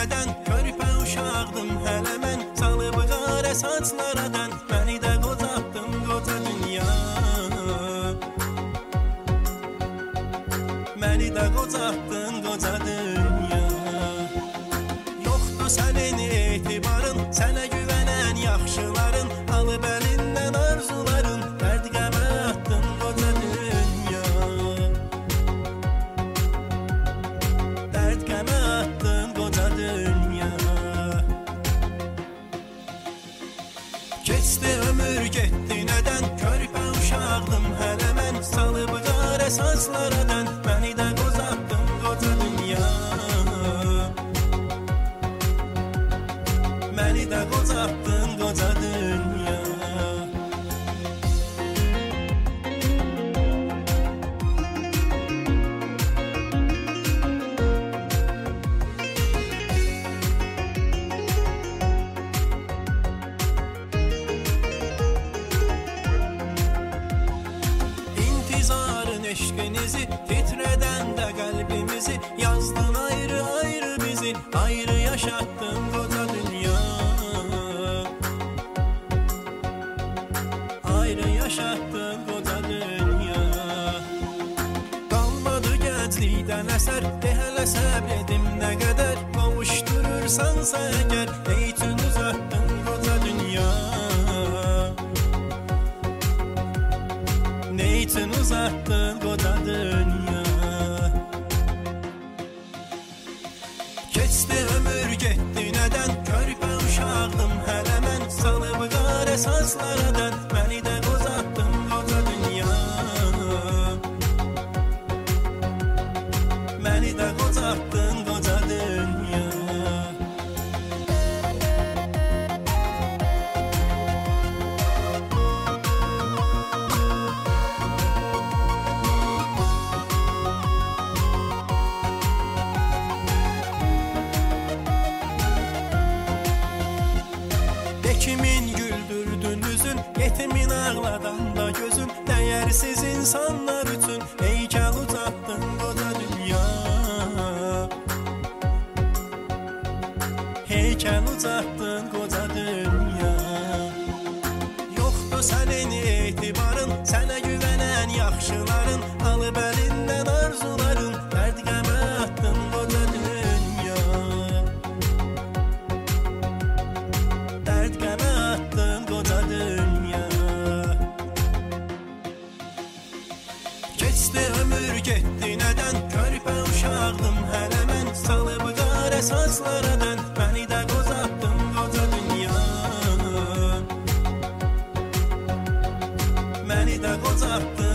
nədən? Körpə uşaqdım hələ mən, salıb qara saçlaradan, məni də qocatdın qoca dünya. Məni də qocatdın qoca dünya. Yoxdur sənin etibarın, sənə güvənən yaxşıların, alıb əlindən arzuların, dərd qəmə atdın qoca dünya. Dərd qəmə atdın qoca dünya. Keçdi ömür getdi nədən? Körpə uşaqdım hələ mən, salıb qara saçlaradan, məni də qocatdın qoca dünya. Məni də qocatdın qoca dünya. İntizarın eşqinizi, titrədən də qəlbimizi, yazdın ayrı ayrı bizi, ayrı yaşatdın qoca dünya. Ayrı yaşatdın qoca dünya. Qalmadı gənclikdən əsər, de hələ səbr edim nə qədər, qovuşdurursansa əgər, eytün uzatdın qoca dünya. Neytin uzattın qoca dünya. Keçdi ömür getdi nədən? Körpə uşaqdım hələ mən, salıb qara saçlaradan, məni də qocatdın qoca dünya. Məni də qocatdın qoca dünya. Kimin güldürdün üzün, yetimin ağladan da gözün, dəyərsiz insanlar üçün heykəl ucatdın qoca dünya. Heykəl ucatdın qoca dünya. Yoxdur sənin etibarın, sənə güvənən yaxşıların, alıb əlindən arzuların, dərd qəmə atdın qoca dünya. Dərd qəmə atdın qoca dünya. Keçdi ömür getdi nədən? Körpə uşaqdım hələ mən, salıb qara saçlaradan, məni də qocatdın qoca dünya. Məni də qocatdın